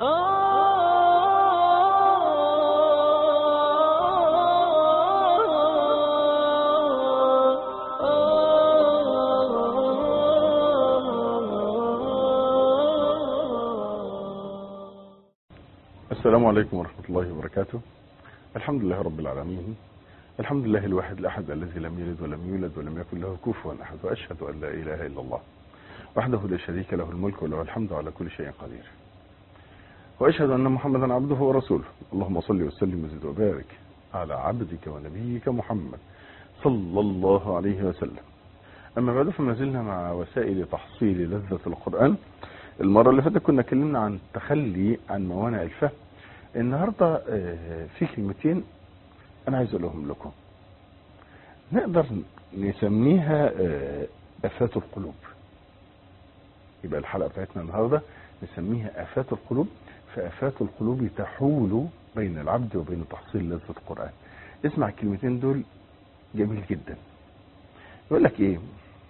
السلام عليكم ورحمة الله وبركاته. الحمد لله رب العالمين، الحمد لله الواحد الأحد الذي لم يلد ولم يولد ولم يكن له كفوا أحد، وأشهد أن لا إله إلا الله وحده لا شريك له الملك وله الحمد على كل شيء قدير، وأشهد أن محمدا عبده ورسوله. اللهم صل وسلم وزد وبارك على عبدك ونبيك محمد صلى الله عليه وسلم. أما بعد، فما زلنا مع وسائل تحصيل لذة القرآن. المرة اللي فاتت كنا اتكلمنا عن التخلي عن موانع الفهم. النهاردة في كلمتين أنا عايز أقولهم لكم، نقدر نسميها آفات القلوب. يبقى الحلقة بتاعتنا النهاردة نسميها آفات القلوب، فآفات القلوب تحول بين العبد وبين تحصيل لذة القرآن. اسمع الكلمتين دول، جميل جدا. يقول لك إيه؟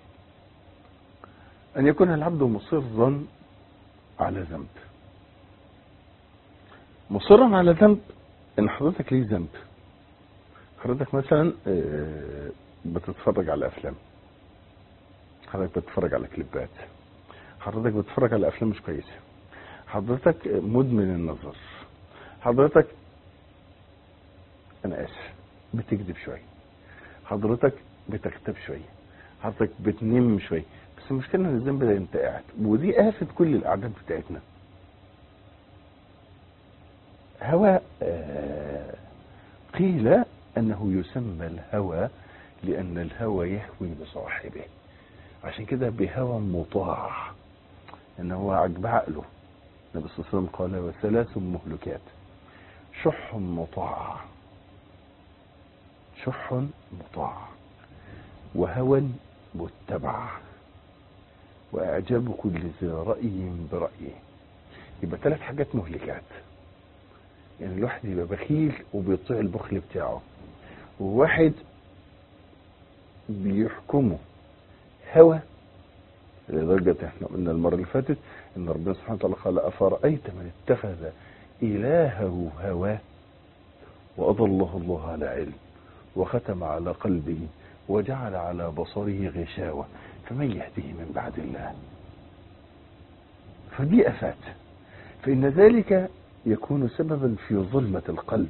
أن يكون العبد مصرا على ذنب. مصرا على ذنب ان حضرتك ليه ذنب. حضرتك مثلا بتتفرج على افلام، حضرتك بتتفرج على كليبات، حضرتك بتتفرج على افلام مش كويسه، حضرتك مدمن النظر، حضرتك انا اسف بتكذب شويه، حضرتك بتكتب شويه، حضرتك بتنم شويه. بس المشكله ان الذنب ده انت قاعد، ودي آفة كل الأعداد بتاعتنا. هوى قيل أنه يسمى الهوى لأن الهوى يهوي بصاحبه، عشان كده بهوى مطاع، أنه هو عجب عقله. النبي صلى الله عليه وسلم قال: وثلاث مهلكات: شح مطاع، شح مطاع، وهوى متبع، وإعجاب كل ذي رأي برأيه. يبقى 3 حاجات مهلكات. يعني الواحد يبقى بخيل وبيطيع البخل بتاعه، وواحد بيحكمه هوى، لدرجة احنا قلنا المرة اللي فاتت ان ربنا سبحانه وتعالى قال: أفرأيت من اتخذ إلهه هواه وأضله الله على علم وختم على قلبه وجعل على بصره غشاوة فمن يهديه من بعد الله. فدي آفات، فإن ذلك يكون سببا في ظلمة القلب.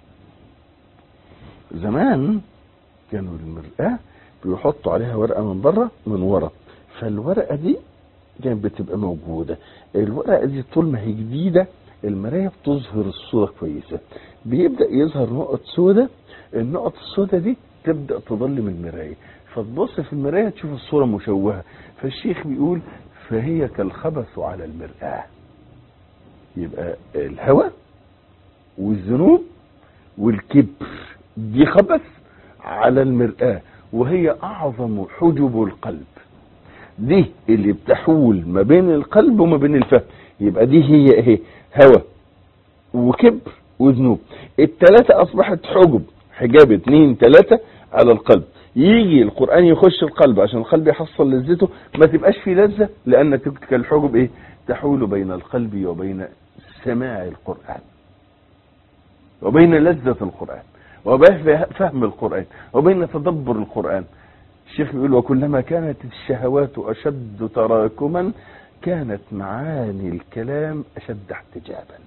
زمان كانوا المرآة بيحطوا عليها ورقة من بره من ورا، فالورقة دي كانت بتبقى موجودة. الورقة دي طول ما هي جديدة المراية بتظهر الصورة كويسة، بيبدأ يظهر نقط سودة، النقط السودة دي تبدأ تظلم المراية، فتبص في المراية تشوف الصورة مشوهة. فالشيخ بيقول: فهي كالخبث على المرآة. يبقى الهوى والذنوب والكبر دي خبث على المرآة، وهي أعظم حجب القلب. دي اللي بتحول ما بين القلب وما بين الفهم. يبقى دي هي هوى وكبر وذنوب، ال3 أصبحت حجاب 2 3 على القلب. يجي القرآن يخش القلب عشان القلب يحصل لذته، ما تبقاش في لذة، لأن تلك الحجب تحول بين القلب وبين سماع القرآن، وبين لذة القرآن، وبين فهم القرآن، وبين تدبر القرآن. الشيخ يقول: وكلما كانت الشهوات أشد تراكما كانت معاني الكلام أشد احتجابا.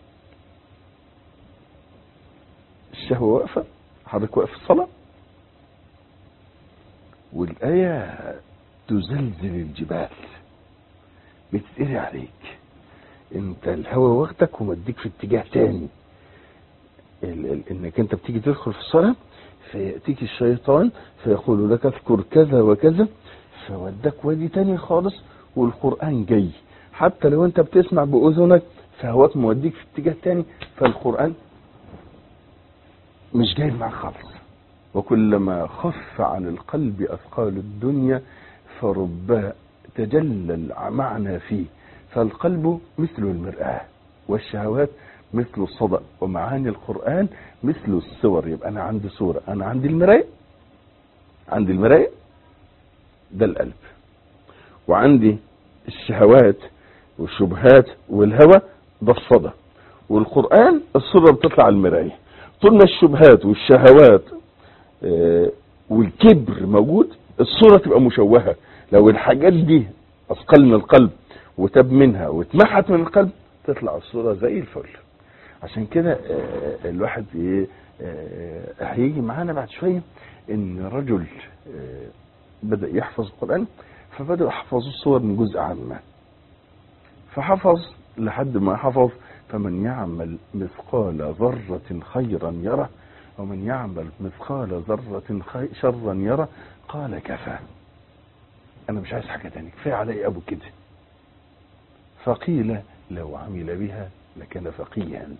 الشهوة واقفة، حضرتك واقف في الصلاة والآية تزلزل الجبال، بتتقري عليك، انت الهوى واخدك ومديك في اتجاه تاني. انك انت بتيجي تدخل في الصلاة فيأتيك الشيطان فيقول لك: اذكر كذا وكذا، فودك وادي تاني خالص، والقرآن جاي. حتى لو انت بتسمع بأذنك فهواك موديك في اتجاه تاني، فالقرآن مش جاي معك خالص. وكلما خف عن القلب أثقال الدنيا فرب تجلى معنى فيه. فالقلب مثل المرآة، والشهوات مثل الصدى، ومعاني القرآن مثل الصور. يبقى أنا عندي صورة، أنا عندي المراية، عندي المراية ده القلب، وعندي الشهوات والشبهات والهوى بفضة، والقرآن الصورة بتطلع على المراية. طول ما الشبهات والشهوات والكبر موجود الصورة تبقى مشوهة. لو الحاجات دي أثقل من القلب وتاب منها واتمحت من القلب تطلع الصورة زي الفل. عشان كده الواحد هيجي معانا بعد شوية ان رجل بدأ يحفظ القرآن، فبدأ يحفظ الصور من جزء عامة، فحفظ لحد ما حفظ فمن يعمل مثقال ذرة خيرا يره ومن يعمل مثقال ذرة شرا يره قال كفى، انا مش عايز حاجة تاني، كفاية علي ابو كده. فقيل لو عمل بها لكان فقيها.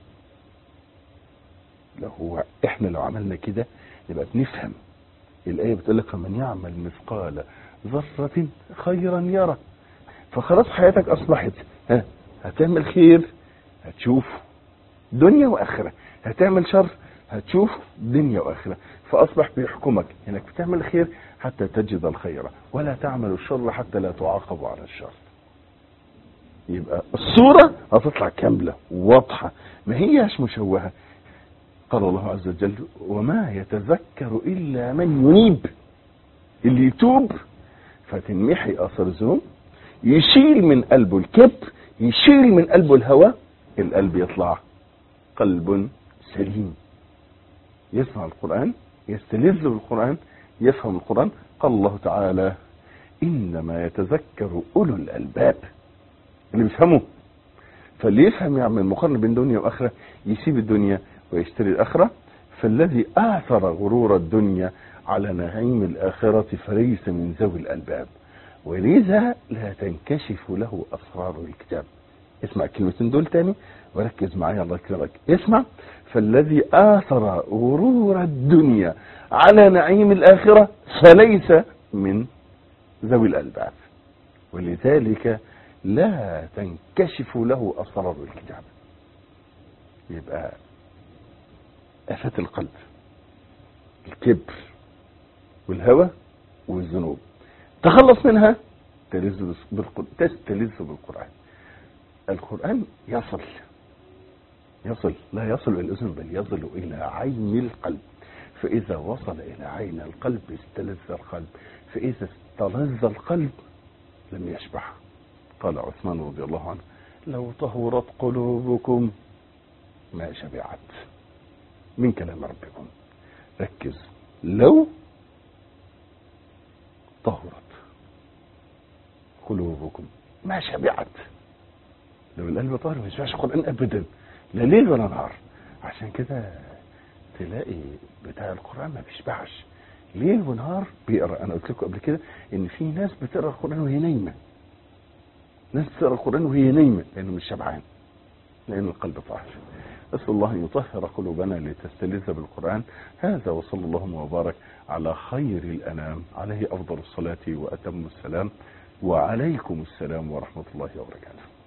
احنا لو عملنا كده يبقى بنفهم. الآية بتقول لك فمن يعمل مثقال ذرة خيرا يره، فخلاص حياتك أصبحت هتعمل خير هتشوف دنيا وآخرة، هتعمل شر هتشوف دنيا وآخرة، فأصبح بيحكمك انك بتعمل خير حتى تجد الخير ولا تعمل الشر حتى لا تعاقب على الشر. يبقى الصورة هتطلع كاملة وواضحة ما هيش مشوهة. قال الله عز وجل وما يتذكر إلا من ينيب، اللي يتوب فتنمحي أثر الذنوب، يشيل من قلبه الكبر، يشيل من قلبه الهوى، القلب يطلع قلب سليم يسمع القرآن يستلذ بالقرآن يفهم القرآن. قال الله تعالى إنما يتذكر أولو الألباب، اللي بيفهموا. فاللي يفهم يعمل مقارنة بين دنيا وآخرة يسيب الدنيا ويشتري الآخرة. فالذي آثر غرور الدنيا على نعيم الآخرة فليس من ذوي الألباب، ولذا لا تنكشف له أسرار الكتاب. اسمع الكلمتين دول تاني وركز معايا الله يكرمك. اسمع، فالذي آثر غرور الدنيا على نعيم الآخرة فليس من ذوي الألباب، ولذلك لا تنكشف له أسرار الكتاب. يبقى آفات القلب الكبر والهوى والذنوب تخلص منها تستلذ بالقرآن. القرآن يصل لا يصل إلى الأذن بل يصل إلى عين القلب، فإذا وصل إلى عين القلب استلذ القلب، فإذا استلذ القلب لم يشبع. قال عثمان رضي الله عنه لو طهرت قلوبكم ما شبعت من كلام ربكم. ركز، لو طهرت قلوبكم ما شبعت. لو القلب طاهر ما يشبعش قرآن ابدا لا ليل ولا نهار. عشان كده تلاقي بتاع القرآن ما بيشبعش ليل ونهار بيقرأ. انا قلت لكم قبل كده ان في ناس بتقرأ القرآن وهي نايمة، ناس بتقرأ القرآن وهي نايمة لانه مش شبعان، لان القلب طاهر. أسأل الله أن يطهر قلوبنا لتستلذ بالقرآن. هذا وصلى الله وبارك على خير الأنام عليه أفضل الصلاة وأتم السلام، وعليكم السلام ورحمة الله وبركاته.